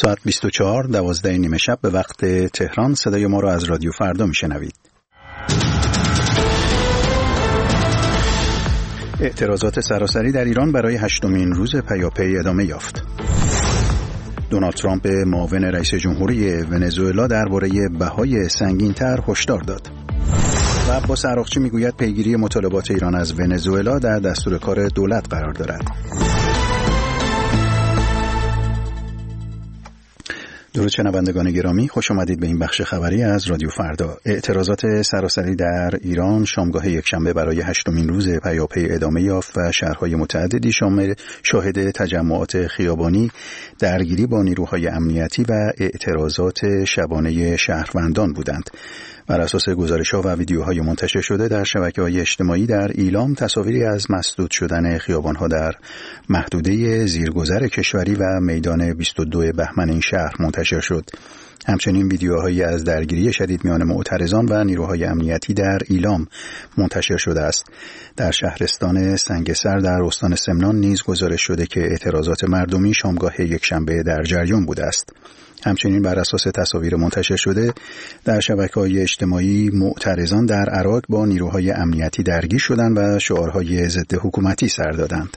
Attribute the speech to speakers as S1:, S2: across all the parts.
S1: ساعت 24 12 نیمه شب به وقت تهران صدای ما را از رادیو فردا میشنوید. اعتراضات سراسری در ایران برای 8مین روز پیاپی ادامه یافت. دونالد ترامپ معاون رئیس جمهوری ونزوئلا درباره بهای سنگین‌تر هشدار داد. و عباس عراقچی میگوید پیگیری مطالبات ایران از ونزوئلا در دستور کار دولت قرار دارد. درود شنوندگان گرامی، خوش آمدید به این بخش خبری از رادیو فردا. اعتراضات سراسری در ایران شامگاه یکشنبه برای 8مین روز پیاپی ادامه یافت و شهرهای متعددی شاهد تجمعات خیابانی، درگیری با نیروهای امنیتی و اعتراضات شبانه شهروندان بودند. بر اساس گزارش‌ها و ویدیوهای منتشر شده در شبکه‌های اجتماعی در ایلام، تصاویری از مسدود شدن خیابان‌ها در محدوده زیرگذر کشوری و میدان 22 بهمن این شهر منتشر شد. همچنین ویدیوهایی از درگیری شدید میان معترضان و نیروهای امنیتی در ایلام منتشر شده است. در شهرستان سنگسر در استان سمنان نیز گزارش شده که اعتراضات مردمی شامگاه یکشنبه در جریان بوده است. همچنین بر اساس تصاویر منتشر شده در شبکه‌های اجتماعی، معترضان در عراق با نیروهای امنیتی درگیر شدند و شعارهای ضد حکومتی سر دادند.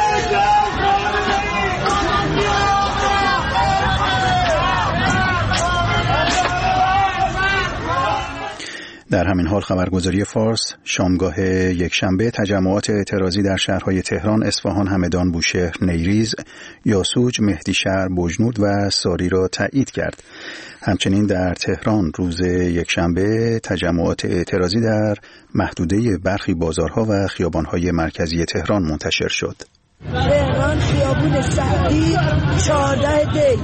S1: در همین حال خبرگزاری فارس شامگاه یکشنبه تجمعات اعتراضی در شهرهای تهران، اصفهان، همدان، بوشهر، نیریز، یاسوج، مهدیشهر، بجنورد و ساری را تایید کرد. همچنین در تهران روز یکشنبه تجمعات اعتراضی در محدوده برخی بازارها و خیابانهای مرکزی تهران منتشر شد.
S2: تهران خیابون سعدی 14 دی.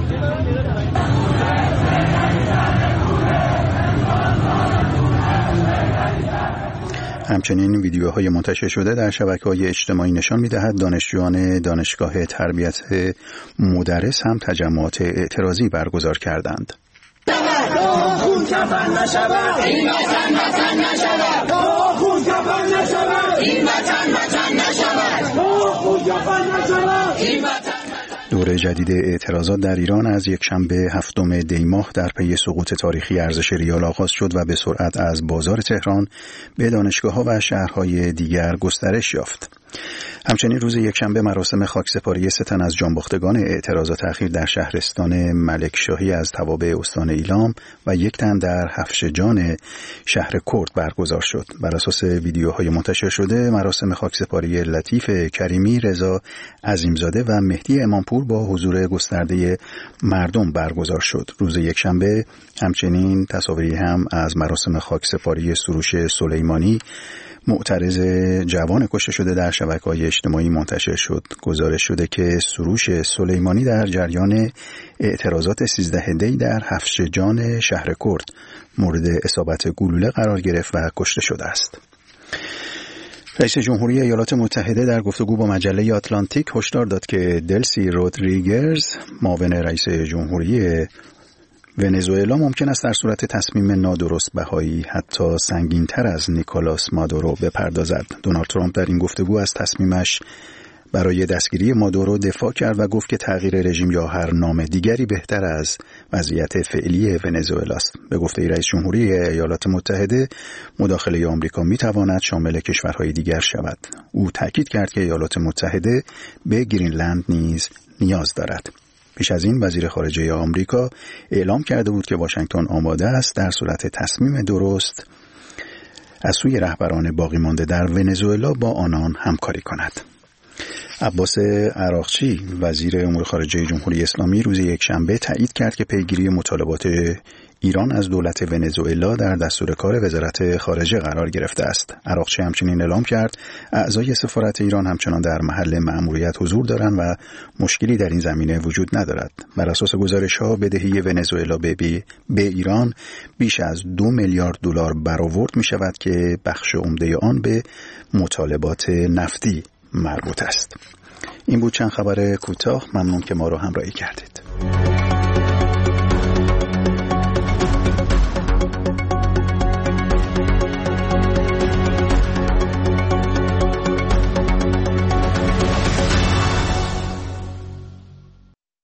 S1: همچنین ویدیوهای منتشر شده در شبکه‌های اجتماعی نشان می‌دهد دانشجویان دانشگاه تربیت مدرس هم تجمعات اعتراضی برگزار کردند.
S2: خون کفن نشود، این وطن وطن نشود. خون کفن نشود، این وطن وطن نشود. خون کفن نشود، این وطن.
S1: دوره جدید اعتراضات در ایران از یکشنبه 7 دی ماه در پی سقوط تاریخی ارزش ریال آغاز شد و به سرعت از بازار تهران به دانشگاه‌ها و شهرهای دیگر گسترش یافت. همچنین روز یکشنبه مراسم خاکسپاری 3 تن از جانباختگان اعتراضات اخیر در شهرستان ملکشاهی از توابع استان ایلام و 1 تن در حفشه‌جان شهر کرد برگزار شد. بر اساس ویدیوهای منتشر شده مراسم خاکسپاری لطیف کریمی، رضا عظیمزاده و مهدی امامپور با حضور گسترده مردم برگزار شد. روز یکشنبه همچنین تصاویری هم از مراسم خاکسپاری سروش سلیمانی، معترض جوان کشته شده در شبکه‌های اجتماعی منتشر شد. گزارش شده که سروش سلیمانی در جریان اعتراضات 13 دی در حفشه‌جان شهر کرد مورد اصابت گلوله قرار گرفت و کشته شده است. رئیس جمهوری ایالات متحده در گفتگو با مجله آتلانتیک هشدار داد که دلسی رودریگز، معاون رئیس جمهوری ونزوئلا، ممکن است در صورت تصمیم نادرست بهایی حتی سنگین‌تر از نیکولاس مادورو بپردازد. دونالد ترامپ در این گفتگو از تصمیمش برای دستگیری مادورو دفاع کرد و گفت که تغییر رژیم یا هر نام دیگری بهتر از وضعیت فعلی ونزوئلا است. به گفته رئیس جمهوری ایالات متحده، مداخله آمریکا می‌تواند شامل کشورهای دیگر شود. او تاکید کرد که ایالات متحده به گرینلند نیز نیاز دارد. پیش از این وزیر خارجه آمریکا اعلام کرده بود که واشنگتن آماده است در صورت تصمیم درست از سوی رهبران باقی مانده در ونزوئلا با آنان همکاری کند. عباس عراقچی، وزیر امور خارجه جمهوری اسلامی، روز یکشنبه تایید کرد که پیگیری مطالبات ایران از دولت ونزوئلا در دستور کار وزارت خارجه قرار گرفته است. عراقچی همچنین اعلام کرد اعضای سفارت ایران همچنان در محل مأموریت حضور دارند و مشکلی در این زمینه وجود ندارد. بر اساس گزارش‌ها بدهی ونزوئلا به ایران بیش از 2 میلیارد دلار برآورد می‌شود که بخش عمده آن به مطالبات نفتی مربوط است. این بود چند خبر کوتاه. ممنون که ما را همراهی کردید.